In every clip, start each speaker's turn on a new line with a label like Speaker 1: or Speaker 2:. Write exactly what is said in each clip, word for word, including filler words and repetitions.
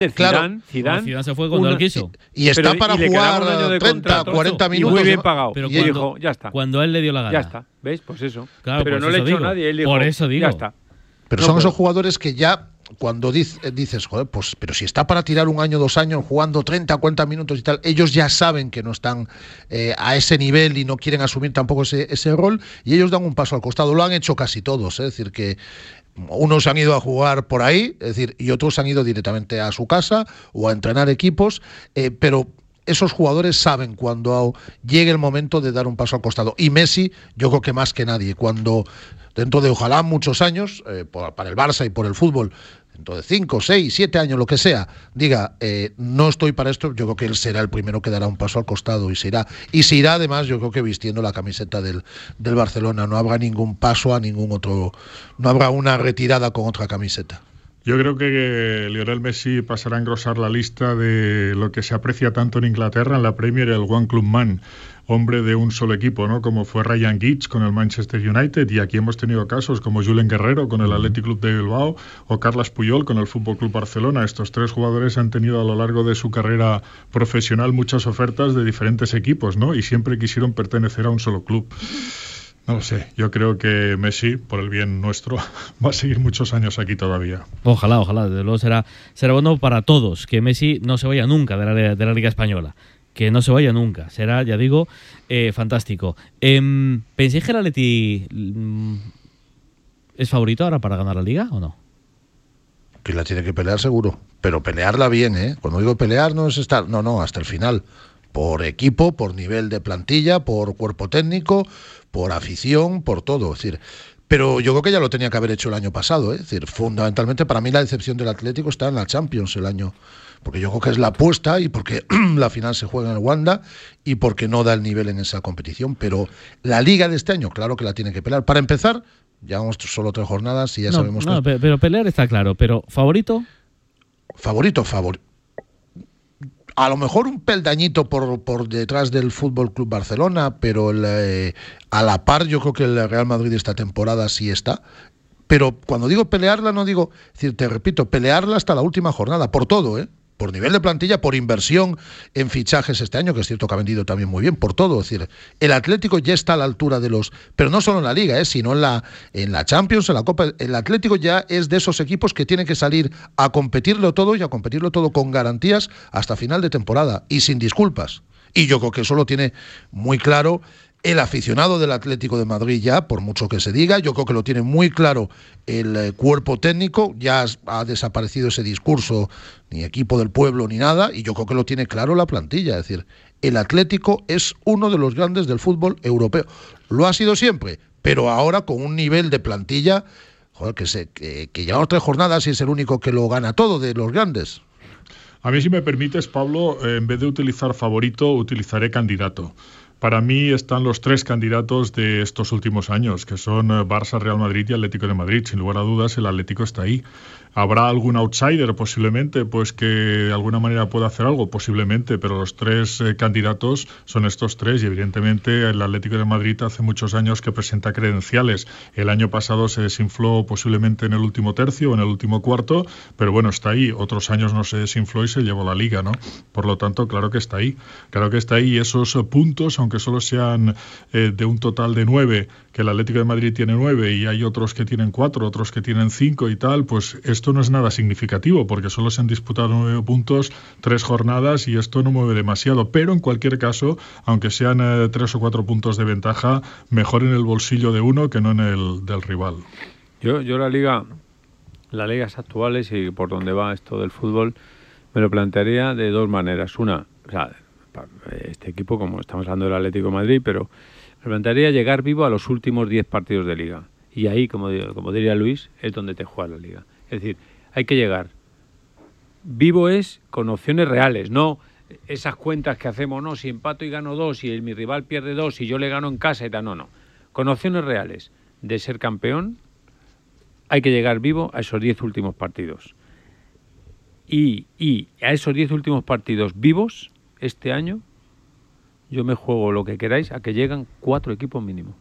Speaker 1: Claro,
Speaker 2: Zidane, Zidane,
Speaker 3: Zidane se fue cuando
Speaker 2: una,
Speaker 3: él quiso.
Speaker 1: Y, y está
Speaker 2: pero,
Speaker 1: para
Speaker 2: y
Speaker 1: jugar treinta, cuarenta minutos.
Speaker 2: Y muy bien
Speaker 1: ¿no?
Speaker 2: pagado.
Speaker 3: Pero
Speaker 2: y
Speaker 3: cuando,
Speaker 2: dijo, ya está.
Speaker 3: Cuando a él le dio la gana.
Speaker 2: Ya está. ¿Ves? Pues eso.
Speaker 3: Claro,
Speaker 2: pero
Speaker 3: pues
Speaker 2: no le
Speaker 3: eso
Speaker 2: echó
Speaker 3: digo.
Speaker 2: nadie. Él dijo,
Speaker 3: Por eso digo.
Speaker 2: ya está.
Speaker 1: Pero
Speaker 2: no
Speaker 1: son
Speaker 2: puedo.
Speaker 1: esos jugadores que ya, cuando dices, dices, joder, pues, pero si está para tirar un año, dos años, jugando treinta, cuarenta minutos y tal, ellos ya saben que no están eh, a ese nivel y no quieren asumir tampoco ese, ese rol, y ellos dan un paso al costado. Lo han hecho casi todos, ¿eh? Es decir, que unos han ido a jugar por ahí, es decir, y otros han ido directamente a su casa o a entrenar equipos, eh, pero esos jugadores saben cuando llegue el momento de dar un paso al costado. Y Messi, yo creo que más que nadie, cuando dentro de ojalá muchos años, eh, por, para el Barça y por el fútbol, dentro de cinco, seis, siete años, lo que sea, diga, eh, no estoy para esto, yo creo que él será el primero que dará un paso al costado y se irá. Y se irá además, yo creo que vistiendo la camiseta del, del Barcelona. No habrá ningún paso a ningún otro, no habrá una retirada con otra camiseta.
Speaker 4: Yo creo que Lionel Messi pasará a engrosar la lista de lo que se aprecia tanto en Inglaterra, en la Premier, el One Club Man, hombre de un solo equipo, ¿no? Como fue Ryan Giggs con el Manchester United, y aquí hemos tenido casos como Julen Guerrero con el Athletic Club de Bilbao o Carles Puyol con el Fútbol Club Barcelona. Estos tres jugadores han tenido a lo largo de su carrera profesional muchas ofertas de diferentes equipos, ¿no? Y siempre quisieron pertenecer a un solo club. No lo sé, yo creo que Messi, por el bien nuestro, va a seguir muchos años aquí todavía.
Speaker 3: Ojalá, ojalá, desde luego será, será bueno para todos, que Messi no se vaya nunca de la, de la Liga Española, que no se vaya nunca, será, ya digo, eh, fantástico. Eh, ¿Pensáis que el Atleti mm, es favorito ahora para ganar la Liga o no?
Speaker 1: Que la tiene que pelear seguro, pero pelearla bien, ¿eh? Cuando digo pelear no es estar, no, no, hasta el final. Por equipo, por nivel de plantilla, por cuerpo técnico, por afición, por todo. Es decir, pero yo creo que ya lo tenía que haber hecho el año pasado, ¿eh? Es decir, fundamentalmente para mí la decepción del Atlético está en la Champions el año, porque yo creo que es la apuesta y porque la final se juega en el Wanda y porque no da el nivel en esa competición. Pero la Liga de este año, claro que la tiene que pelear. Para empezar, llevamos solo tres jornadas y ya
Speaker 3: no,
Speaker 1: sabemos
Speaker 3: no,
Speaker 1: que...
Speaker 3: pero pelear está claro, pero ¿favorito?
Speaker 1: Favorito, favorito. A lo mejor un peldañito por, por detrás del Fútbol Club Barcelona, pero el, eh, a la par yo creo que el Real Madrid esta temporada sí está. Pero cuando digo pelearla, no digo, es decir, te repito, pelearla hasta la última jornada, por todo, ¿eh? Por nivel de plantilla, por inversión en fichajes este año, que es cierto que ha vendido también muy bien, por todo. Es decir, el Atlético ya está a la altura de los... Pero no solo en la Liga, ¿eh? Sino en la, en la Champions, en la Copa. El Atlético ya es de esos equipos que tienen que salir a competirlo todo y a competirlo todo con garantías hasta final de temporada y sin disculpas. Y yo creo que eso lo tiene muy claro el aficionado del Atlético de Madrid ya, por mucho que se diga. Yo creo que lo tiene muy claro el eh, cuerpo técnico. Ya ha desaparecido ese discurso, ni equipo del pueblo ni nada, y yo creo que lo tiene claro la plantilla. Es decir, el Atlético es uno de los grandes del fútbol europeo. Lo ha sido siempre, pero ahora con un nivel de plantilla, joder, que, se, que, que llevamos tres jornadas y es el único que lo gana todo de los grandes.
Speaker 4: A mí, si me permites, Pablo, eh, en vez de utilizar favorito, utilizaré candidato. Para mí están los tres candidatos de estos últimos años, que son Barça, Real Madrid y Atlético de Madrid. Sin lugar a dudas, el Atlético está ahí. ¿Habrá algún outsider posiblemente, pues que de alguna manera pueda hacer algo? Posiblemente, pero los tres eh, candidatos son estos tres, y evidentemente el Atlético de Madrid hace muchos años que presenta credenciales. El año pasado se desinfló posiblemente en el último tercio o en el último cuarto, pero bueno, está ahí. Otros años no se desinfló y se llevó la Liga, ¿no? Por lo tanto, claro que está ahí. Claro que está ahí, y esos puntos, aunque solo sean eh, de un total de nueve, que el Atlético de Madrid tiene nueve y hay otros que tienen cuatro, otros que tienen cinco y tal, pues esto no es nada significativo, porque solo se han disputado nueve puntos, tres jornadas, y esto no mueve demasiado. Pero en cualquier caso, aunque sean eh, tres o cuatro puntos de ventaja, mejor en el bolsillo de uno que no en el del rival.
Speaker 2: Yo, yo la Liga, las ligas actuales y por donde va esto del fútbol, me lo plantearía de dos maneras. Una, o sea, este equipo, como estamos hablando del Atlético de Madrid, pero me plantearía llegar vivo a los últimos diez partidos de Liga. Y ahí, como, como diría Luis, es donde te juegas la Liga. Es decir, hay que llegar. Vivo es con opciones reales, no esas cuentas que hacemos, no, si empato y gano dos, y el, mi rival pierde dos, y yo le gano en casa y tal, no, no. Con opciones reales de ser campeón, hay que llegar vivo a esos diez últimos partidos. Y, y a esos diez últimos partidos vivos, este año, yo me juego lo que queráis a que llegan cuatro equipos mínimo.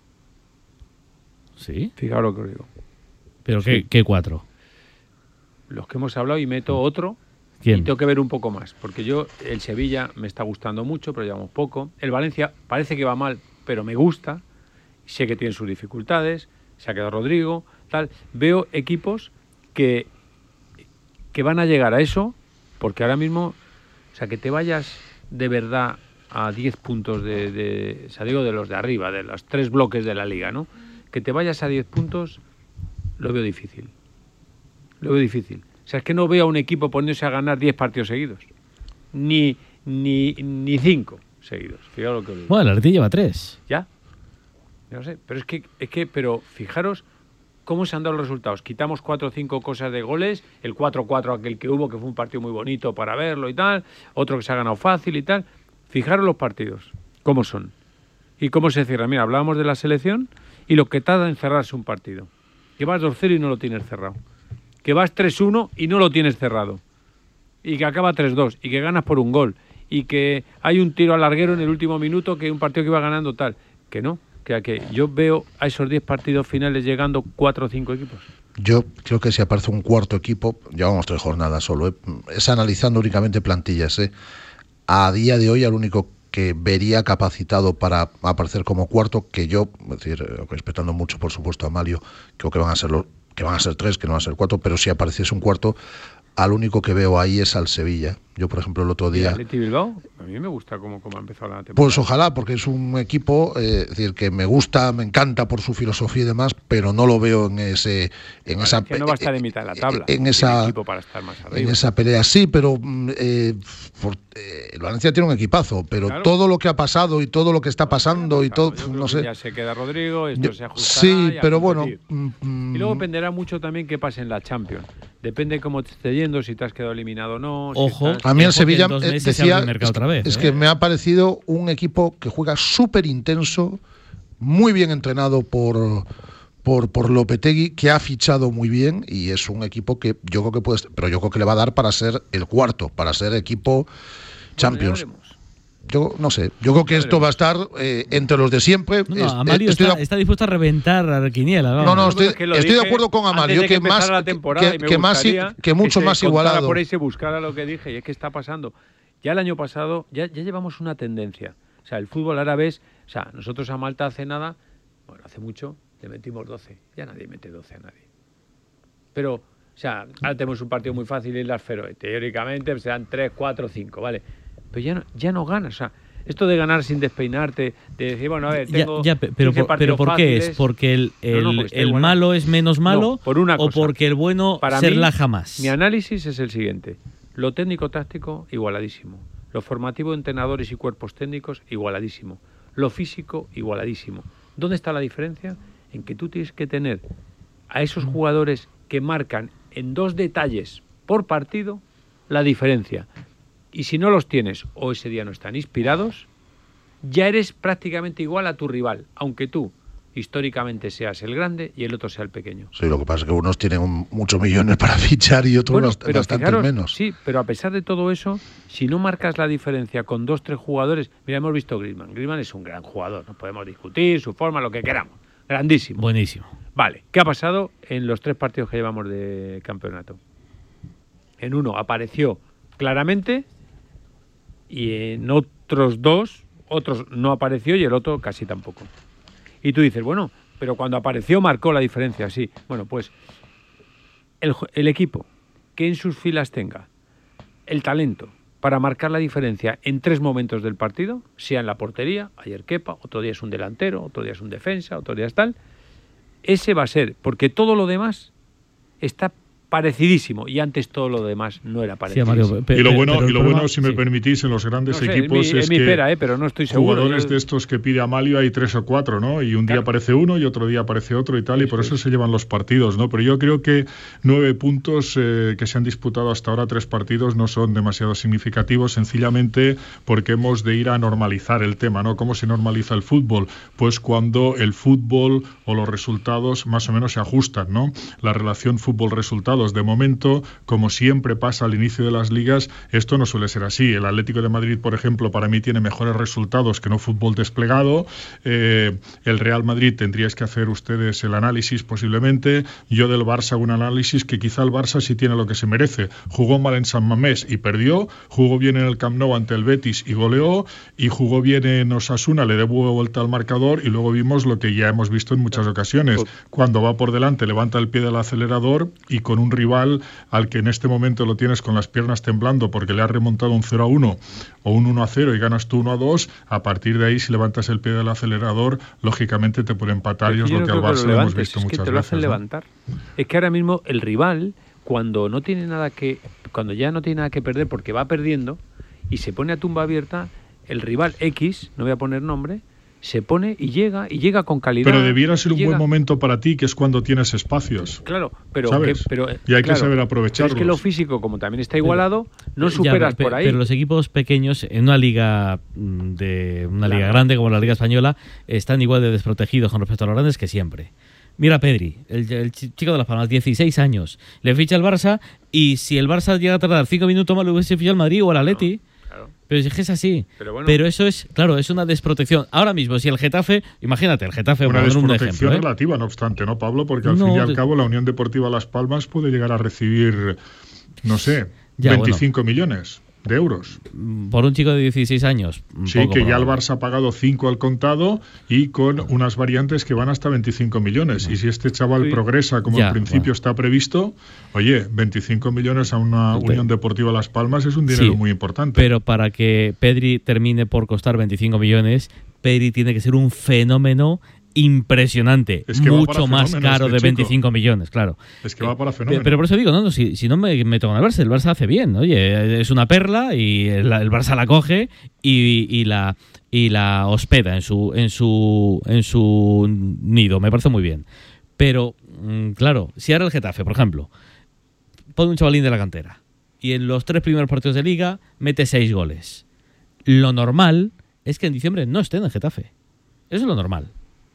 Speaker 3: ¿Sí?
Speaker 2: Fijaos lo que os digo.
Speaker 3: ¿Pero
Speaker 2: sí.
Speaker 3: qué, qué cuatro?
Speaker 2: Los que hemos hablado, y meto otro.
Speaker 3: ¿Quién?
Speaker 2: Y tengo que ver un poco más, porque yo, el Sevilla me está gustando mucho, pero llevamos poco. El Valencia parece que va mal, pero me gusta. Sé que tiene sus dificultades, se ha quedado Rodrigo, tal. Veo equipos que, que van a llegar a eso, porque ahora mismo, o sea, que te vayas de verdad a diez puntos de, de, o sea, digo de los de arriba, de los tres bloques de la liga, ¿no? Que te vayas a diez puntos, lo veo difícil. Lo veo difícil. O sea, es que no veo a un equipo poniéndose a ganar diez partidos seguidos. Ni ni ni cinco seguidos. Fijaros lo que os digo.
Speaker 3: Bueno, el Atleti lleva tres.
Speaker 2: ¿Ya? No sé, pero es que, es que, pero fijaros cómo se han dado los resultados. Quitamos cuatro o cinco cosas de goles, el cuatro cuatro aquel que hubo, que fue un partido muy bonito para verlo y tal, otro que se ha ganado fácil y tal. Fijaros los partidos, cómo son. Y cómo se cierran. Mira, hablábamos de la selección y lo que tarda en cerrarse un partido. Que vas dos cero y no lo tienes cerrado. Que vas tres uno y no lo tienes cerrado, y que acaba tres dos, y que ganas por un gol, y que hay un tiro al larguero en el último minuto, que un partido que iba ganando tal, que no, que, que yo veo a esos diez partidos finales llegando cuatro o cinco equipos.
Speaker 1: Yo creo que si aparece un cuarto equipo, llevamos tres jornadas solo, ¿eh? Es analizando únicamente plantillas, ¿eh? A día de hoy, al único que vería capacitado para aparecer como cuarto, que yo, es decir, respetando mucho por supuesto a Amalio, creo que van a ser los que van a ser tres, que no van a ser cuatro, pero si apareciese un cuarto, al único que veo ahí es al Sevilla. Yo, por ejemplo, el otro día...
Speaker 2: ¿Y Atleti Bilbao? A mí me gusta cómo, cómo ha empezado la temporada.
Speaker 1: Pues ojalá, porque es un equipo, eh, es decir, que me gusta, me encanta por su filosofía y demás, pero no lo veo en ese... En
Speaker 2: vale,
Speaker 1: esa,
Speaker 2: que no va a estar en mitad de la tabla.
Speaker 1: En esa,
Speaker 2: equipo para estar más arriba.
Speaker 1: En esa pelea sí, pero eh, por, eh, el Valencia tiene un equipazo, pero claro, todo lo que ha pasado y todo lo que está pasando no, y todo,
Speaker 2: yo
Speaker 1: no sé...
Speaker 2: Ya se queda Rodrigo, esto yo, se ajustará.
Speaker 1: Sí, pero bueno...
Speaker 2: Mm, y luego dependerá mucho también qué pase en la Champions. Depende cómo te esté yendo, si te has quedado eliminado o no.
Speaker 3: Ojo,
Speaker 2: si estás...
Speaker 1: a mí el Sevilla
Speaker 3: eh,
Speaker 1: decía,
Speaker 3: es, otra vez,
Speaker 1: es
Speaker 3: ¿eh?
Speaker 1: que me ha parecido un equipo que juega súper intenso, muy bien entrenado por, por, por Lopetegui, que ha fichado muy bien, y es un equipo que yo creo que puede, pero yo creo que le va a dar para ser el cuarto, para ser equipo Champions. Bueno, yo no sé, yo creo que esto va a estar eh, entre los de siempre.
Speaker 3: No, no, Amalio es, está, de... está dispuesto a reventar a la quiniela. ¿No?
Speaker 1: No, no, estoy, que estoy de acuerdo con Amalio, que, que más que, que, más que mucho
Speaker 2: que
Speaker 1: más igualado.
Speaker 2: Por ahí se buscara lo que dije, y es que está pasando. Ya el año pasado, ya, ya llevamos una tendencia. O sea, el fútbol árabe es, o sea, nosotros a Malta hace nada, bueno, hace mucho, le metimos doce. Ya nadie mete doce a nadie. Pero, o sea, ahora tenemos un partido muy fácil en las Feroe. Teóricamente se dan tres, cuatro, cinco, ¿vale? Pero ya no, ya no ganas, o sea, esto de ganar sin despeinarte, de decir, bueno, a ver, tengo
Speaker 3: ya, ya, pero, por, pero ¿por qué es? ¿Porque el, el, no, no, el bueno. malo es menos malo
Speaker 2: no, por una
Speaker 3: o
Speaker 2: cosa.
Speaker 3: porque el bueno
Speaker 2: Para
Speaker 3: serla
Speaker 2: mí,
Speaker 3: jamás?
Speaker 2: Mi análisis es el siguiente. Lo técnico-táctico, igualadísimo. Lo formativo de entrenadores y cuerpos técnicos, igualadísimo. Lo físico, igualadísimo. ¿Dónde está la diferencia? En que tú tienes que tener a esos jugadores que marcan en dos detalles por partido la diferencia. Y si no los tienes o ese día no están inspirados, ya eres prácticamente igual a tu rival, aunque tú históricamente seas el grande y el otro sea el pequeño.
Speaker 1: Sí, lo que pasa es que unos tienen un, muchos millones para fichar y otros bueno, bast bastante fijaros, menos.
Speaker 2: Sí, pero a pesar de todo eso, si no marcas la diferencia con dos, tres jugadores... Mira, hemos visto Griezmann. Griezmann es un gran jugador, no podemos discutir su forma, lo que queramos. Grandísimo.
Speaker 3: Buenísimo.
Speaker 2: Vale, ¿qué ha pasado en los tres partidos que llevamos de campeonato? En uno apareció claramente y en otros dos, otros no apareció y el otro casi tampoco. Y tú dices, bueno, pero cuando apareció marcó la diferencia, sí. Bueno, pues el, el equipo que en sus filas tenga el talento para marcar la diferencia en tres momentos del partido, sea en la portería, ayer Kepa, otro día es un delantero, otro día es un defensa, otro día es tal, ese va a ser, porque todo lo demás está parecidísimo, y antes todo lo demás no era parecido.
Speaker 3: Sí, Mario,
Speaker 4: y lo bueno, y lo bueno si sí. me permitís, en los grandes
Speaker 2: no sé,
Speaker 4: equipos
Speaker 2: es, mi,
Speaker 4: es
Speaker 2: es mi
Speaker 4: que
Speaker 2: pera, eh, pero no estoy seguro.
Speaker 4: Jugadores
Speaker 2: yo...
Speaker 4: de estos que pide Amalio hay tres o cuatro, ¿no? Y un claro. día aparece uno y otro día aparece otro y tal, sí, y por sí. eso se llevan los partidos, ¿no? Pero yo creo que nueve puntos eh, que se han disputado hasta ahora, tres partidos, no son demasiado significativos, sencillamente porque hemos de ir a normalizar el tema, ¿no? ¿Cómo se normaliza el fútbol? Pues cuando el fútbol o los resultados más o menos se ajustan, ¿no? La relación fútbol-resultados todos. De momento, como siempre pasa al inicio de las ligas, esto no suele ser así. El Atlético de Madrid, por ejemplo, para mí tiene mejores resultados que no fútbol desplegado. Eh, el Real Madrid tendríais que hacer ustedes el análisis posiblemente. Yo del Barça un análisis que quizá el Barça sí tiene lo que se merece. Jugó mal en San Mamés y perdió, jugó bien en el Camp Nou ante el Betis y goleó, y jugó bien en Osasuna, le devuelve vuelta al marcador, y luego vimos lo que ya hemos visto en muchas ocasiones. Cuando va por delante, levanta el pie del acelerador, y con un rival al que en este momento lo tienes con las piernas temblando porque le has remontado un cero a uno o un uno a cero y ganas tú uno a dos, a partir de ahí, si levantas el pie del acelerador, lógicamente te puede empatar, y es lo que al Barça lo hemos visto
Speaker 2: es
Speaker 4: muchas
Speaker 2: que te lo
Speaker 4: veces.
Speaker 2: hacen
Speaker 4: ¿no?
Speaker 2: levantar. Es que ahora mismo el rival, cuando no tiene nada que, cuando ya no tiene nada que perder porque va perdiendo y se pone a tumba abierta, el rival X, no voy a poner nombre, se pone y llega, y llega con calidad.
Speaker 4: Pero debiera ser un
Speaker 2: llega...
Speaker 4: buen momento para ti, que es cuando tienes espacios.
Speaker 2: Claro, pero,
Speaker 4: ¿sabes?
Speaker 2: Que, pero
Speaker 4: y hay
Speaker 2: claro,
Speaker 4: que saber aprovecharlos.
Speaker 2: Es que lo físico, como también está igualado, no
Speaker 3: ya,
Speaker 2: superas
Speaker 3: pero,
Speaker 2: por ahí.
Speaker 3: Pero los equipos pequeños, en una liga de una
Speaker 2: claro.
Speaker 3: liga grande como la Liga Española, están igual de desprotegidos con respecto a los grandes que siempre. Mira a Pedri, el, el chico de Las Palmas, dieciséis años. Le ficha el Barça, y si el Barça llega a tardar cinco minutos más, le hubiese fichado el Madrid o el Atleti. No. Pero es que es así. Pero, bueno, pero eso es, claro, es una desprotección. Ahora mismo, si el Getafe, imagínate, el Getafe...
Speaker 4: Una
Speaker 3: desprotección
Speaker 4: un ejemplo, ¿eh? relativa, no obstante, ¿no, Pablo? Porque al no, fin y al de... cabo la Unión Deportiva Las Palmas puede llegar a recibir, no sé, ya, veinticinco bueno. millones de euros.
Speaker 3: Por un chico de dieciséis años.
Speaker 4: Sí, que probable. Ya el Barça ha pagado cinco al contado, y con unas variantes que van hasta veinticinco millones. No. Y si este chaval sí. progresa como ya, en principio bueno. está previsto, oye, veinticinco millones a una pero, Unión Deportiva Las Palmas es un dinero sí, muy importante.
Speaker 3: Pero para que Pedri termine por costar veinticinco millones, Pedri tiene que ser un fenómeno impresionante, es que mucho más caro este de veinticinco chico. millones, claro.
Speaker 4: Es que va para fenómeno.
Speaker 3: Pero por eso digo, no, no si, si no me meto con el Barça, el Barça hace bien, oye, es una perla, y el, el Barça la coge y, y la y la hospeda en su en su en su nido, me parece muy bien. Pero claro, si ahora el Getafe, por ejemplo, pone un chavalín de la cantera y en los tres primeros partidos de liga mete seis goles, lo normal es que en diciembre no esté en el Getafe. Eso es lo normal.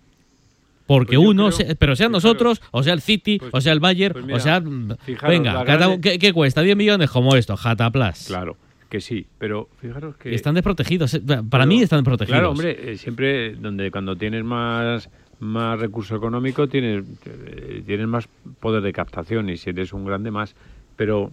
Speaker 3: Porque pues uno, creo, pero sean nosotros, claro, o sea el City, pues, o sea el Bayern, pues mira, o sea... Fijaros, venga, cada, grande... ¿qué, ¿qué cuesta? diez millones como esto, Jataplas.
Speaker 2: Claro, que sí, pero fijaros que...
Speaker 3: Están desprotegidos, para pero, mí están desprotegidos.
Speaker 2: Claro, hombre, siempre donde cuando tienes más, más recurso económico, tienes, tienes más poder de captación, y si eres un grande más. Pero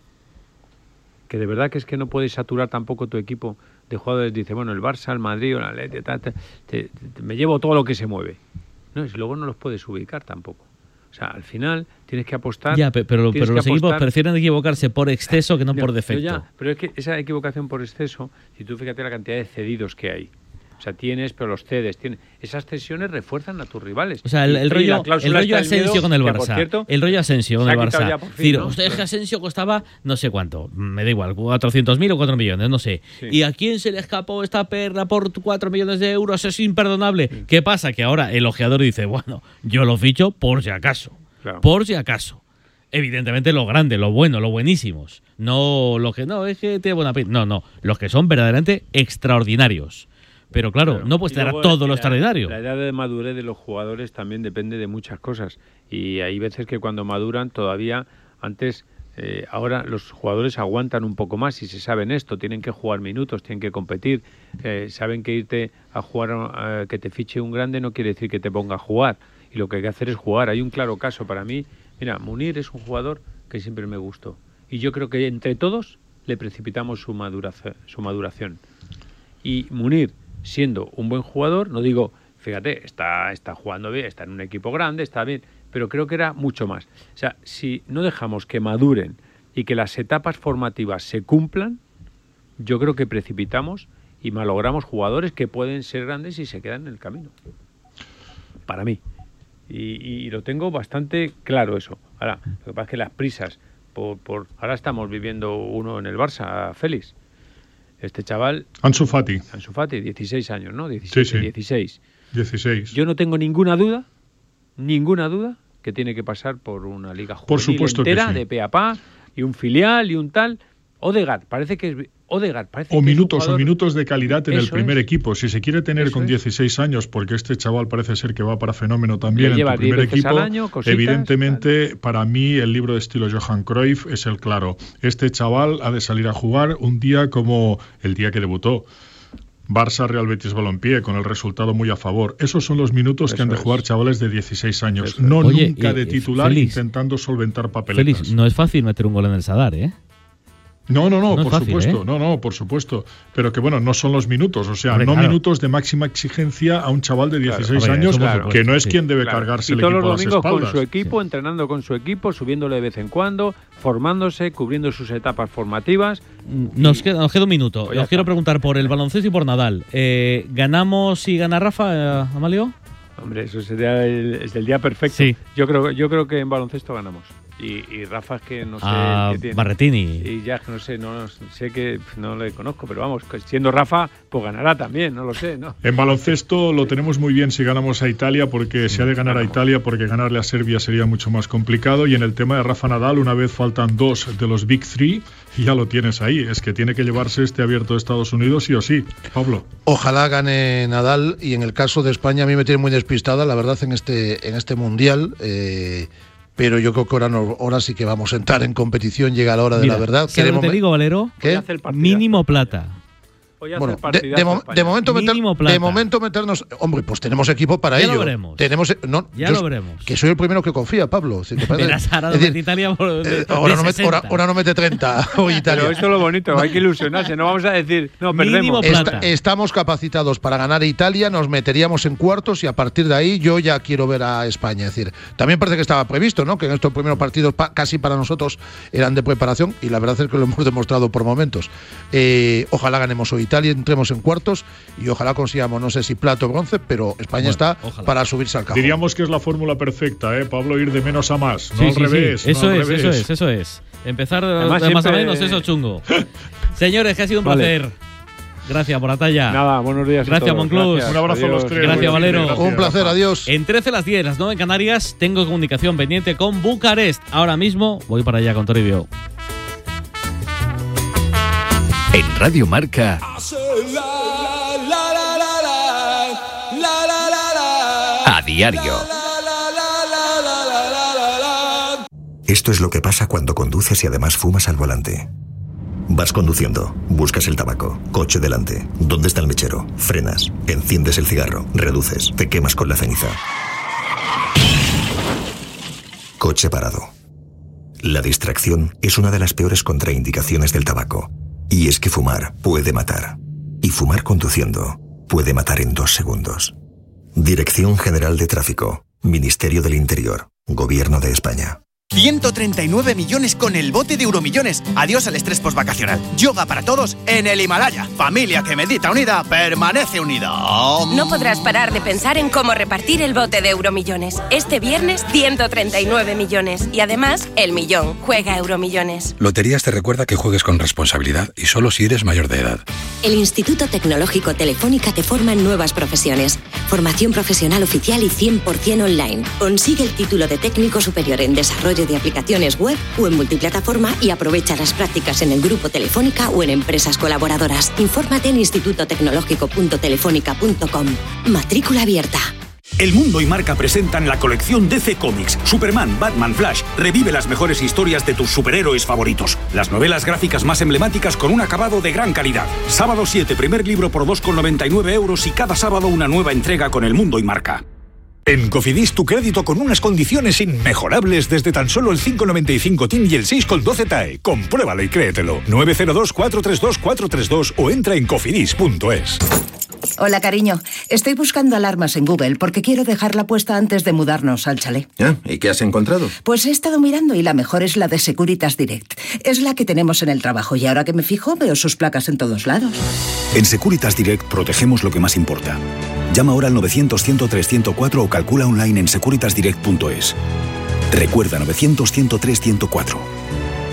Speaker 2: que de verdad que es que no puedes saturar tampoco tu equipo de jugadores. Dice, bueno, el Barça, el Madrid, el Atleti, te, te, te, te, me llevo todo lo que se mueve. No, y luego no los puedes ubicar tampoco. O sea, al final tienes que apostar...
Speaker 3: Ya, pero, pero los apostar... equipos prefieren equivocarse por exceso que no, no por defecto.
Speaker 2: Ya, pero es que esa equivocación por exceso, si tú fíjate la cantidad de cedidos que hay. O sea, tienes, pero los cedes. Tienes. Esas cesiones refuerzan a tus rivales.
Speaker 3: O sea, el, el rollo, el rollo Asensio con el Barça. Cierto, el rollo Asensio con el Barça. Es decir, ¿no? Usted, Asensio costaba no sé cuánto, me da igual, cuatrocientos mil o cuatro millones, no sé. Sí. ¿Y a quién se le escapó esta perla por cuatro millones de euros? Es imperdonable. Sí. ¿Qué pasa? Que ahora el ojeador dice, bueno, yo lo ficho por si acaso. Claro. Por si acaso. Evidentemente lo grande, lo bueno, lo buenísimos. No los que no, es que tiene buena pinta. No, no. Los que son verdaderamente extraordinarios. Pero claro, claro, no puedes dar a todo lo extraordinario.
Speaker 2: La edad de madurez de los jugadores también depende de muchas cosas. Y hay veces que cuando maduran todavía, antes, eh, ahora los jugadores aguantan un poco más y se saben esto. Tienen que jugar minutos, tienen que competir. Eh, saben que irte a jugar, eh, que te fiche un grande no quiere decir que te ponga a jugar. Y lo que hay que hacer es jugar. Hay un claro caso para mí. Mira, Munir es un jugador que siempre me gustó. Y yo creo que entre todos le precipitamos su, maduración, su maduración. Y Munir, siendo un buen jugador, no digo, fíjate, está, está jugando bien, está en un equipo grande, está bien, pero creo que era mucho más. O sea, si no dejamos que maduren y que las etapas formativas se cumplan, yo creo que precipitamos y malogramos jugadores que pueden ser grandes y se quedan en el camino. Para mí. Y, y lo tengo bastante claro eso. Ahora, lo que pasa es que las prisas, por, por ahora estamos viviendo uno en el Barça, Félix. Este chaval...
Speaker 4: Ansu Fati.
Speaker 2: Ansu Fati, dieciséis años, ¿no? diecisiete, sí, sí. dieciséis.
Speaker 4: dieciséis.
Speaker 2: Yo no tengo ninguna duda, ninguna duda, que tiene que pasar por una liga juvenil
Speaker 4: por supuesto
Speaker 2: entera,
Speaker 4: que sí.
Speaker 2: de pe a pa, y un filial y un tal, Odegaard, parece que es... Odegaard, parece
Speaker 4: o
Speaker 2: que
Speaker 4: minutos,
Speaker 2: es un jugador...
Speaker 4: o minutos de calidad en
Speaker 2: Eso
Speaker 4: el primer
Speaker 2: es.
Speaker 4: equipo. Si se quiere tener
Speaker 2: Eso
Speaker 4: con
Speaker 2: es.
Speaker 4: dieciséis años, porque este chaval parece ser que va para fenómeno también
Speaker 2: Le
Speaker 4: en
Speaker 2: lleva
Speaker 4: tu primer
Speaker 2: diez veces
Speaker 4: equipo,
Speaker 2: al año, cositas,
Speaker 4: evidentemente, tal. Para mí, el libro de estilo Johan Cruyff es el claro. Este chaval ha de salir a jugar un día como el día que debutó. Barça, Real Betis Balompié, con el resultado muy a favor. Esos son los minutos
Speaker 2: Eso
Speaker 4: que han de
Speaker 2: es.
Speaker 4: jugar chavales de dieciséis años.
Speaker 2: Eso
Speaker 4: No
Speaker 3: Oye,
Speaker 4: nunca
Speaker 3: y-
Speaker 4: de
Speaker 3: y
Speaker 4: titular
Speaker 3: Félix,
Speaker 4: intentando solventar papeletas.
Speaker 3: Félix, no es fácil meter un gol en el Sadar, ¿eh?
Speaker 4: No, no, no,
Speaker 3: No es
Speaker 4: por
Speaker 3: fácil,
Speaker 4: supuesto,
Speaker 3: ¿eh?
Speaker 4: no, no, por supuesto. Pero que bueno, no son los minutos, o sea,
Speaker 3: Hombre,
Speaker 4: no
Speaker 3: claro.
Speaker 4: minutos de máxima exigencia a un chaval de dieciséis
Speaker 3: Hombre,
Speaker 4: años
Speaker 3: eso por
Speaker 2: claro.
Speaker 3: supuesto,
Speaker 4: que no es
Speaker 3: sí.
Speaker 4: quien debe
Speaker 2: Claro.
Speaker 4: cargarse
Speaker 2: Y
Speaker 4: el
Speaker 2: todos
Speaker 4: equipo
Speaker 2: los
Speaker 4: a las
Speaker 2: domingos con
Speaker 4: espaldas.
Speaker 2: su equipo, entrenando con su equipo, subiéndole de vez en cuando, formándose, cubriendo sus etapas formativas.
Speaker 3: Nos queda, nos queda un minuto.
Speaker 2: Pues ya
Speaker 3: Os quiero
Speaker 2: está.
Speaker 3: preguntar por el baloncesto y por Nadal. Eh, ¿Ganamos si gana Rafa, eh, Amalio?
Speaker 2: Hombre, eso sería el, es el día perfecto.
Speaker 3: Sí.
Speaker 2: Yo creo, yo creo que en baloncesto ganamos. Y, y Rafa es que no sé
Speaker 3: A
Speaker 2: qué tiene.
Speaker 3: Barretini.
Speaker 2: Y ya no sé, no sé que no le conozco, pero vamos, que siendo Rafa, pues ganará también, no lo sé, ¿no?
Speaker 4: En baloncesto lo tenemos muy bien si ganamos a Italia, porque se ha de ganar a Italia, porque ganarle a Serbia sería mucho más complicado. Y en el tema de Rafa Nadal, una vez faltan dos de los Big Three, y ya lo tienes ahí. Es que tiene que llevarse este abierto de Estados Unidos sí o sí. Pablo.
Speaker 1: Ojalá gane Nadal, y en el caso de España a mí me tiene muy despistada, la verdad, en este, en este Mundial. Eh, pero yo creo que ahora, no, ahora sí que vamos a entrar en competición, llega la hora de
Speaker 3: Mira,
Speaker 1: la verdad.
Speaker 3: ¿sabes lo que te digo, Valero?
Speaker 1: ¿Qué?
Speaker 2: Hoy hace el partidazo.
Speaker 3: Mínimo plata.
Speaker 2: Hoy hace
Speaker 1: Bueno,
Speaker 2: el
Speaker 1: de,
Speaker 2: partidazo
Speaker 1: de mo-
Speaker 2: España.
Speaker 1: de momento meter-
Speaker 3: Mínimo plata.
Speaker 1: de momento meternos, hombre, pues tenemos equipo para
Speaker 3: Ya
Speaker 1: ello.
Speaker 3: lo veremos.
Speaker 1: Tenemos, no,
Speaker 3: Ya
Speaker 1: yo-
Speaker 3: lo veremos.
Speaker 1: Que soy el primero que confía, Pablo. Si te parece-
Speaker 3: Verás ahora
Speaker 1: es decir,
Speaker 3: de Italia por- de-
Speaker 1: eh, ahora,
Speaker 3: de
Speaker 1: no mete, ahora-
Speaker 3: sesenta.
Speaker 1: ahora no mete treinta hoy Italia.
Speaker 2: Pero esto es lo bonito, hay que ilusionarse, no vamos a decir, no,
Speaker 3: Mínimo
Speaker 2: perdemos.
Speaker 3: plata.
Speaker 1: Esta- estamos capacitados para ganar a Italia, nos meteríamos en cuartos y a partir de ahí yo ya quiero ver a España. Es decir, también parece que estaba previsto, ¿no? Que en estos primeros partidos pa- casi para nosotros eran de preparación, y la verdad es que lo hemos demostrado por momentos. Eh, ojalá ganemos hoy Italia, entremos en cuartos y ojalá consigamos, no sé si plata o bronce, pero España
Speaker 3: Bueno,
Speaker 1: está
Speaker 3: ojalá.
Speaker 1: para subirse al cajón.
Speaker 4: Diríamos que es la fórmula perfecta, ¿eh, Pablo? Ir de menos a más, no
Speaker 3: Sí,
Speaker 4: al
Speaker 3: sí, sí.
Speaker 4: revés.
Speaker 3: Eso
Speaker 4: no al
Speaker 3: es,
Speaker 4: revés.
Speaker 3: eso es, eso es. Empezar de
Speaker 2: Además,
Speaker 3: más o
Speaker 2: siempre-
Speaker 3: menos, eso chungo. Señores, que ha sido un
Speaker 2: Vale.
Speaker 3: placer. Gracias por la talla.
Speaker 2: Nada, buenos días. a
Speaker 3: Gracias,
Speaker 2: todos.
Speaker 3: Monclús.
Speaker 2: Gracias.
Speaker 4: Un abrazo a los
Speaker 2: Adiós.
Speaker 4: tres.
Speaker 3: Gracias,
Speaker 4: Buen fin de-
Speaker 3: Valero.
Speaker 1: Un placer, adiós.
Speaker 3: En trece las diez, las nueve en Canarias, tengo comunicación pendiente con Bucarest. Ahora mismo voy para allá con Toribio.
Speaker 5: En Radio Marca, a diario.
Speaker 6: Esto es lo que pasa cuando conduces y además fumas al volante. Vas conduciendo, buscas el tabaco, coche delante. ¿Dónde está el mechero? Frenas, enciendes el cigarro, reduces, te quemas con la ceniza. Coche parado. La distracción es una de las peores contraindicaciones del tabaco. Y es que fumar puede matar. Y fumar conduciendo puede matar en dos segundos. Dirección General de Tráfico, Ministerio del Interior, Gobierno de España.
Speaker 7: ciento treinta y nueve millones con el bote de Euromillones. Adiós al estrés postvacacional. Yoga para todos en el Himalaya. Familia que medita unida, permanece unida.
Speaker 8: No podrás parar de pensar en cómo repartir el bote de Euromillones. Este viernes, ciento treinta y nueve millones. Y además, el millón. Juega Euromillones.
Speaker 9: Loterías te recuerda que juegues con responsabilidad y solo si eres mayor de edad.
Speaker 10: El Instituto Tecnológico Telefónica te forma en nuevas profesiones. Formación profesional oficial y cien por ciento online. Consigue el título de técnico superior en desarrollo de aplicaciones web o en multiplataforma y aprovecha las prácticas en el Grupo Telefónica o en empresas colaboradoras. Infórmate en instituto tecnológico punto telefónica punto com. Matrícula abierta.
Speaker 11: El Mundo y Marca presentan la colección D C Comics. Superman, Batman, Flash. Revive las mejores historias de tus superhéroes favoritos. Las novelas gráficas más emblemáticas con un acabado de gran calidad. Sábado siete, primer libro por dos con noventa y nueve euros y cada sábado una nueva entrega con El Mundo y Marca.
Speaker 12: En Cofidis tu crédito con unas condiciones inmejorables desde tan solo el cinco coma noventa y cinco T I N y el seis coma doce T A E. Compruébalo y créetelo. nueve cero dos, cuatro tres dos, cuatro tres dos o entra en cofidis punto es.
Speaker 13: Hola, cariño. Estoy buscando alarmas en Google porque quiero dejarla puesta antes de mudarnos al chalet.
Speaker 14: ¿Ah? ¿Y qué has encontrado?
Speaker 13: Pues he estado mirando y la mejor es la de Securitas Direct. Es la que tenemos en el trabajo y ahora que me fijo veo sus placas en todos lados.
Speaker 11: En Securitas Direct protegemos lo que más importa. Llama ahora al novecientos, cien, tres cero cuatro o calcula online en securitas direct punto es. Recuerda novecientos, ciento tres, ciento cuatro.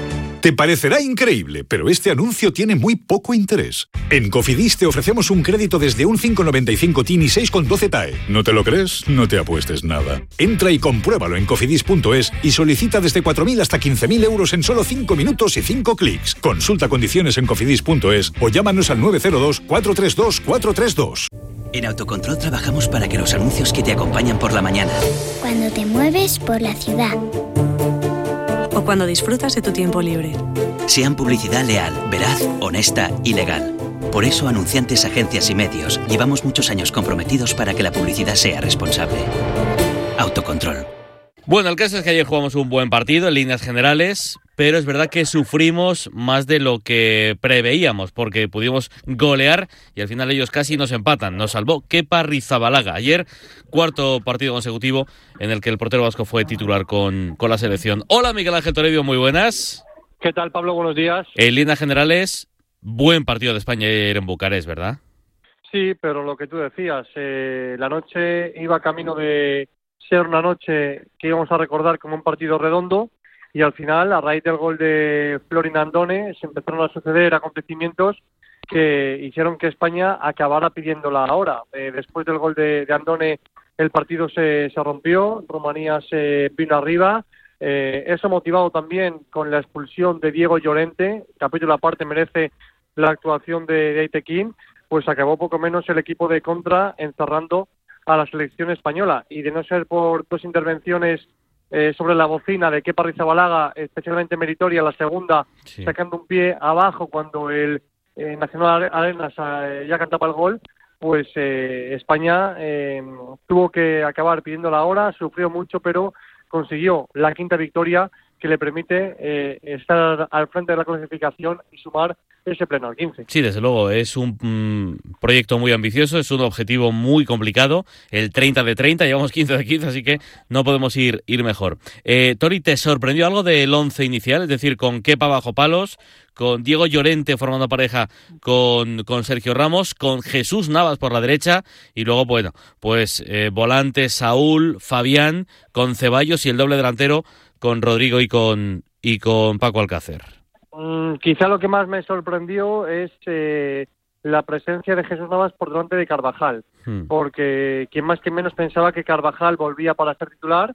Speaker 12: Te parecerá increíble, pero este anuncio tiene muy poco interés. En Cofidis te ofrecemos un crédito desde un cinco coma noventa y cinco T I N y seis coma doce T A E. ¿No te lo crees? No te apuestes nada. Entra y compruébalo en cofidis punto es y solicita desde cuatro mil hasta quince mil euros en solo cinco minutos y cinco clics. Consulta condiciones en cofidis punto es o llámanos al nueve cero dos, cuatro tres dos, cuatro tres dos.
Speaker 14: En Autocontrol trabajamos para que los anuncios que te acompañan por la mañana,
Speaker 15: cuando te mueves por la ciudad,
Speaker 16: o cuando disfrutas de tu tiempo libre,
Speaker 14: sean publicidad leal, veraz, honesta y legal. Por eso, anunciantes, agencias y medios, llevamos muchos años comprometidos para que la publicidad sea responsable. Autocontrol.
Speaker 3: Bueno, el caso es que ayer jugamos un buen partido en líneas generales, pero es verdad que sufrimos más de lo que preveíamos, porque pudimos golear y al final ellos casi nos empatan. Nos salvó Kepa Arrizabalaga. Ayer, cuarto partido consecutivo en el que el portero vasco fue titular con, con la selección. Hola, Miguel Ángel Toribio, muy buenas.
Speaker 17: ¿Qué tal, Pablo? Buenos días.
Speaker 3: En líneas generales, buen partido de España ayer en Bucarest, ¿verdad?
Speaker 17: Sí, pero lo que tú decías, eh, la noche iba camino de ser una noche que íbamos a recordar como un partido redondo, y al final, a raíz del gol de Florin Andone, se empezaron a suceder acontecimientos que hicieron que España acabara pidiéndola ahora. Eh, después del gol de, de Andone, el partido se, se rompió, Rumanía se vino arriba. Eh, eso motivado también con la expulsión de Diego Llorente, capítulo aparte merece la actuación de, de Aitekin, pues acabó poco menos el equipo de contra encerrando a la selección española, y de no ser por dos intervenciones eh, sobre la bocina de Kepa Arrizabalaga, especialmente meritoria, la segunda, sí, sacando un pie abajo cuando el eh, Nacional Arenas eh, ya cantaba el gol, pues eh, España eh, tuvo que acabar pidiendo la hora, sufrió mucho, pero consiguió la quinta victoria que le permite eh, estar al frente de la clasificación y sumar ese pleno al quince.
Speaker 3: Sí, desde luego, es un mm, proyecto muy ambicioso, es un objetivo muy complicado, el treinta de treinta, llevamos quince de quince, así que no podemos ir, ir mejor. Eh, Tori, ¿te sorprendió algo del once inicial? Es decir, con Kepa bajo palos, con Diego Llorente formando pareja con, con Sergio Ramos, con Jesús Navas por la derecha, y luego, bueno, pues eh, volantes Saúl, Fabián, con Ceballos y el doble delantero con Rodrigo y con, y con Paco Alcácer.
Speaker 17: Mm, quizá lo que más me sorprendió es eh, la presencia de Jesús Navas por delante de Carvajal, hmm. porque quien más que menos pensaba que Carvajal volvía para ser titular,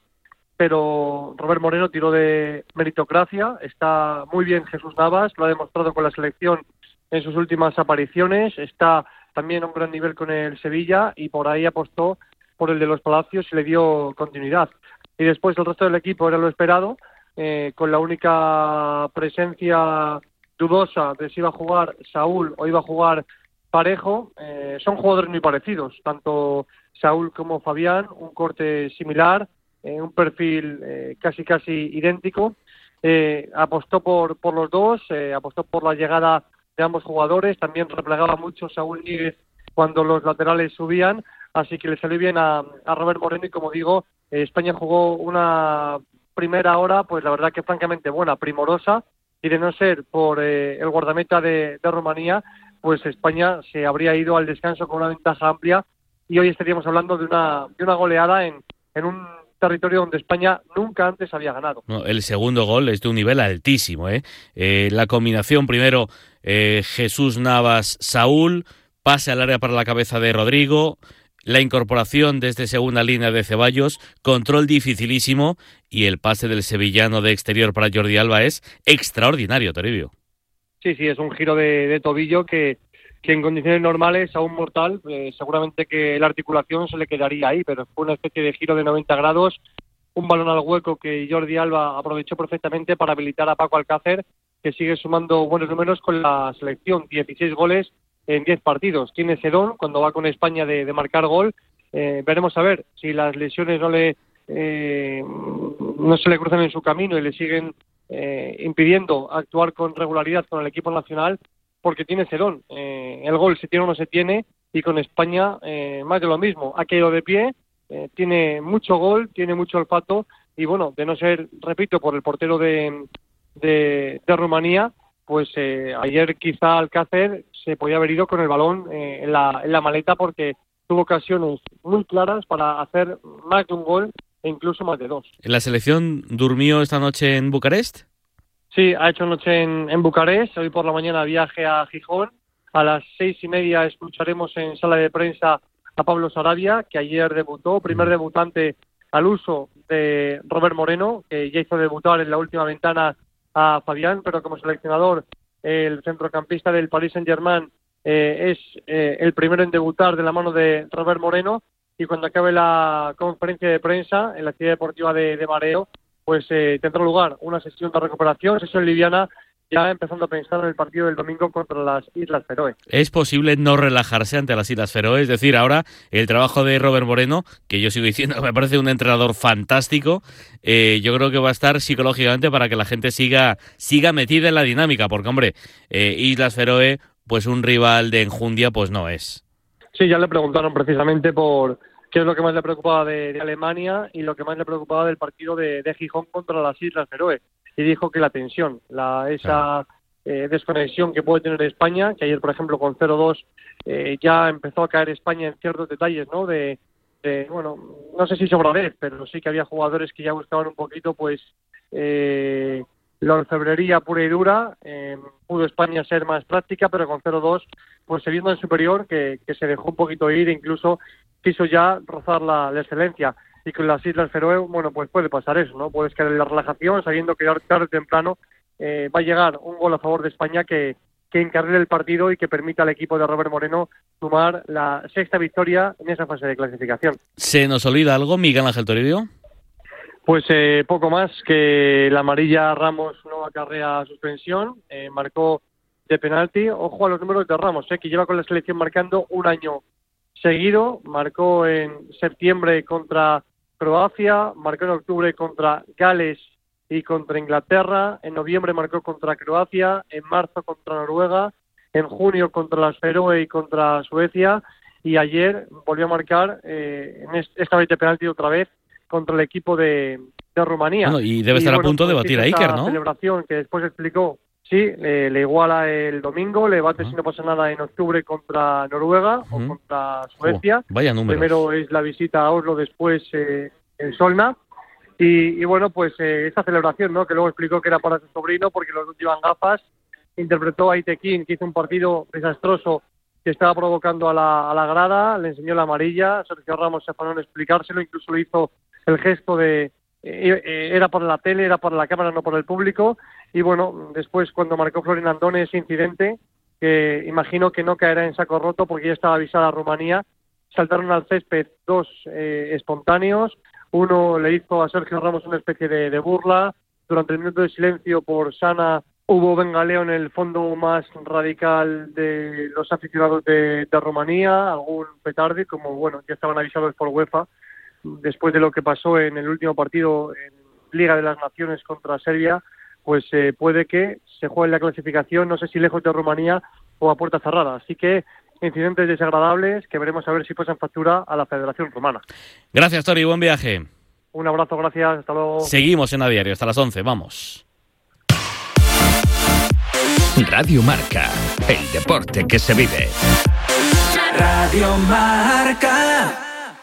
Speaker 17: pero Robert Moreno tiró de meritocracia. Está muy bien Jesús Navas, lo ha demostrado con la selección en sus últimas apariciones, está también a un gran nivel con el Sevilla y por ahí apostó por el de los Palacios y le dio continuidad. Y después el resto del equipo era lo esperado, eh, con la única presencia dudosa de si iba a jugar Saúl o iba a jugar Parejo. Eh, son jugadores muy parecidos, tanto Saúl como Fabián, un corte similar, eh, un perfil eh, casi casi idéntico. Eh, apostó por, por los dos, eh, apostó por la llegada de ambos jugadores, también replegaba mucho Saúl Níguez cuando los laterales subían, así que le salió bien a, a Robert Moreno y, como digo, eh, España jugó una primera hora, pues la verdad que francamente buena, primorosa, y de no ser por eh, el guardameta de, de Rumanía, pues España se habría ido al descanso con una ventaja amplia y hoy estaríamos hablando de una, de una goleada en, en un territorio donde España nunca antes había ganado.
Speaker 3: No, el segundo gol es de un nivel altísimo, ¿eh? Eh, la combinación primero eh, Jesús Navas, Saúl, pase al área para la cabeza de Rodrigo, la incorporación desde segunda línea de Ceballos, control dificilísimo y el pase del sevillano de exterior para Jordi Alba es extraordinario, Toribio.
Speaker 17: Sí, sí, es un giro de, de tobillo que, que en condiciones normales a un mortal eh, seguramente que la articulación se le quedaría ahí, pero fue una especie de giro de noventa grados, un balón al hueco que Jordi Alba aprovechó perfectamente para habilitar a Paco Alcácer, que sigue sumando buenos números con la selección, dieciséis goles en diez partidos. Tiene ese don cuando va con España de, de marcar gol. Eh, veremos a ver si las lesiones no le eh, no se le cruzan en su camino y le siguen eh, impidiendo actuar con regularidad con el equipo nacional, porque tiene ese don. Eh, el gol se tiene o no se tiene, y con España eh, más de lo mismo. Ha caído de pie, eh, tiene mucho gol, tiene mucho olfato, y bueno, de no ser, repito, por el portero de, de, de Rumanía, pues eh, ayer quizá Alcácer se podía haber ido con el balón eh, en, la, en la maleta, porque tuvo ocasiones muy claras para hacer más de un gol e incluso más de dos.
Speaker 3: ¿La selección durmió esta noche en Bucarest?
Speaker 17: Sí, ha hecho noche en, en Bucarest, hoy por la mañana viaje a Gijón. A las seis y media escucharemos en sala de prensa a Pablo Sarabia, que ayer debutó, primer debutante al uso de Robert Moreno, que ya hizo debutar en la última ventana a Fabián, pero como seleccionador, el centrocampista del Paris Saint-Germain eh, es eh, el primero en debutar de la mano de Robert Moreno, y cuando acabe la conferencia de prensa en la ciudad deportiva de, de Mareo, pues eh, tendrá lugar una sesión de recuperación, sesión liviana, ya empezando a pensar en el partido del domingo contra las Islas Feroe.
Speaker 3: ¿Es posible no relajarse ante las Islas Feroe? Es decir, ahora el trabajo de Robert Moreno, que yo sigo diciendo, me parece un entrenador fantástico, eh, yo creo que va a estar psicológicamente para que la gente siga siga metida en la dinámica, porque, hombre, eh, Islas Feroe, pues un rival de enjundia, pues no es.
Speaker 17: Sí, ya le preguntaron precisamente por qué es lo que más le preocupaba de, de Alemania y lo que más le preocupaba del partido de, de Gijón contra las Islas Feroe. Y dijo que la tensión, la esa eh, desconexión que puede tener España, que ayer, por ejemplo, con cero dos eh, ya empezó a caer España en ciertos detalles, ¿no? De, de, bueno, no sé si sobradez, pero sí que había jugadores que ya buscaban un poquito, pues, eh, la orfebrería pura y dura. Eh, pudo España ser más práctica, pero con cero dos, pues se viendo en superior, que, que se dejó un poquito ir, incluso quiso ya rozar la, la excelencia. Y con las Islas Feroe, bueno, pues puede pasar eso, ¿no? Puedes caer en la relajación sabiendo que tarde o temprano eh, va a llegar un gol a favor de España que, que encarrile el partido y que permita al equipo de Robert Moreno sumar la sexta victoria en esa fase de clasificación.
Speaker 3: ¿Se nos olvida algo, Miguel Ángel Toribio?
Speaker 17: Pues eh, poco más, que la amarilla Ramos no acarrea suspensión, eh, marcó de penalti. Ojo a los números de Ramos, eh, que lleva con la selección marcando un año seguido, marcó en septiembre contra Croacia, marcó en octubre contra Gales y contra Inglaterra, en noviembre marcó contra Croacia, en marzo contra Noruega, en junio contra las Feroe y contra Suecia, y ayer volvió a marcar, eh, en este, esta vez de penalti otra vez, contra el equipo de, de Rumanía.
Speaker 3: Bueno, y debe estar y, bueno, a punto de batir a Iker, ¿no?
Speaker 17: Celebración que después explicó, sí, le, le iguala el domingo, le bate uh-huh. si no pasa nada en octubre contra Noruega uh-huh. o contra Suecia.
Speaker 3: Oh, vaya números.
Speaker 17: Primero es la visita a Oslo, después eh, en Solna. Y, y bueno, pues eh, esta celebración, ¿no? Que luego explicó que era para su sobrino porque los dos llevan gafas. Interpretó a Aitekin, que hizo un partido desastroso que estaba provocando a la, a la grada, le enseñó la amarilla. Sergio Ramos se afanó en explicárselo, incluso le hizo el gesto de eh, eh, era para la tele, era para la cámara, no para el público. Y bueno, después cuando marcó Florin Andone ese incidente, que imagino que no caerá en saco roto porque ya estaba avisada a Rumanía, saltaron al césped dos eh, espontáneos. Uno le hizo a Sergio Ramos una especie de, de burla. Durante el minuto de silencio por Sana hubo bengaleo en el fondo más radical de los aficionados de, de Rumanía, algún petarde, como bueno, ya estaban avisados por UEFA después de lo que pasó en el último partido en Liga de las Naciones contra Serbia. Pues eh, puede que se juegue en la clasificación, no sé si lejos de Rumanía o a puerta cerrada. Así que incidentes desagradables que veremos a ver si pasan factura a la Federación Rumana.
Speaker 3: Gracias, Tori, buen viaje.
Speaker 17: Un abrazo, gracias, hasta luego.
Speaker 3: Seguimos en A Diario, hasta las once, vamos.
Speaker 5: Radio Marca, el deporte que se vive.
Speaker 18: Radio Marca.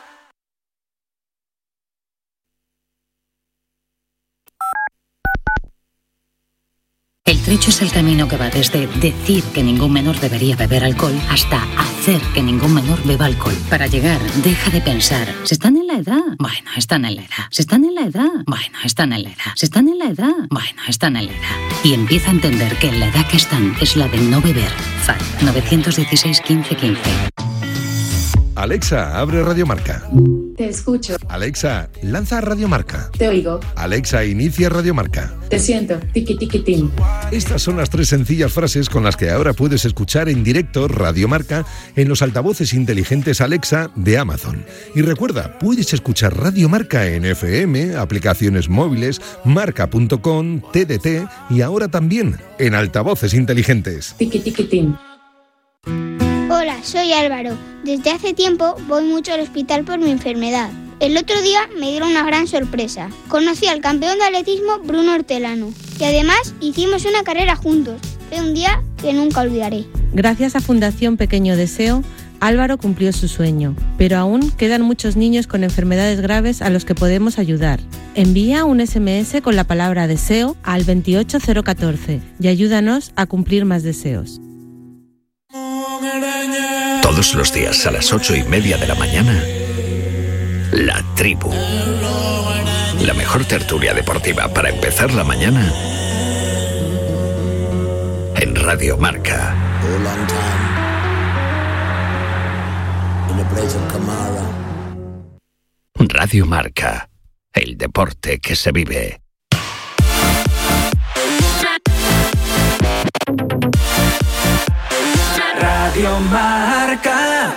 Speaker 19: El trecho es el camino que va desde decir que ningún menor debería beber alcohol hasta hacer que ningún menor beba alcohol. Para llegar, deja de pensar, ¿se están en la edad? Bueno, están en la edad. ¿Se están en la edad? Bueno, están en la edad. ¿Se están en la edad? Bueno, están en la edad. Y empieza a entender que en la edad que están es la de no beber. F A D nueve uno seis, quince, quince.
Speaker 20: Alexa, abre Radio Marca.
Speaker 21: Te escucho.
Speaker 20: Alexa, lanza Radio Marca.
Speaker 21: Te oigo.
Speaker 20: Alexa, inicia Radio Marca.
Speaker 21: Te siento. Tiki tiki tin.
Speaker 20: Estas son las tres sencillas frases con las que ahora puedes escuchar en directo Radio Marca en los altavoces inteligentes Alexa de Amazon. Y recuerda, puedes escuchar Radio Marca en F M, aplicaciones móviles, marca punto com, T D T y ahora también en altavoces inteligentes.
Speaker 21: Tiki tiki tin.
Speaker 15: Hola, soy Álvaro. Desde hace tiempo voy mucho al hospital por mi enfermedad. El otro día me dieron una gran sorpresa. Conocí al campeón de atletismo Bruno Hortelano y además hicimos una carrera juntos. Fue un día que nunca olvidaré.
Speaker 22: Gracias a Fundación Pequeño Deseo,
Speaker 2: Álvaro cumplió su sueño, pero aún quedan muchos niños con enfermedades graves a los que podemos ayudar. Envía un ese eme ese con la palabra deseo al veintiocho cero catorce y ayúdanos a cumplir más deseos.
Speaker 5: Todos los días a las ocho y media de la mañana, La Tribu. La mejor tertulia deportiva para empezar la mañana en Radio Marca. Radio Marca, el deporte que se vive.
Speaker 18: Radio Marca.